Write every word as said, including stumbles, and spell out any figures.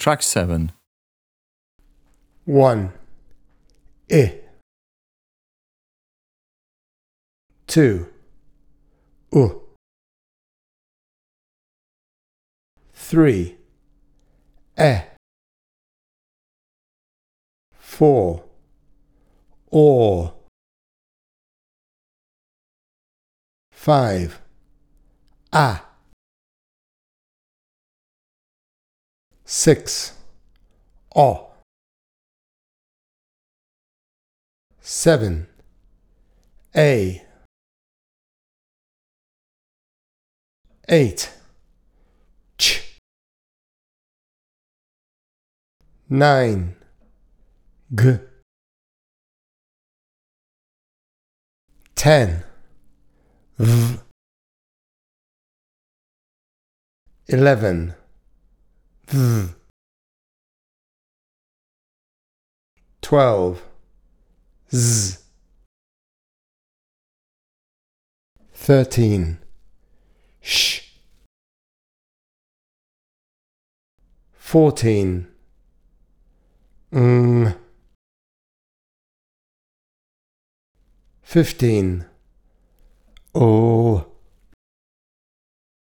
Track seven. one. I. two. U. three. E. four. O. five. A. six. O. seven. A. eight. Ch. nine. G. ten. V. eleven. V. twelve. Z. thirteen. Sh. fourteen. Ng. fifteen. O.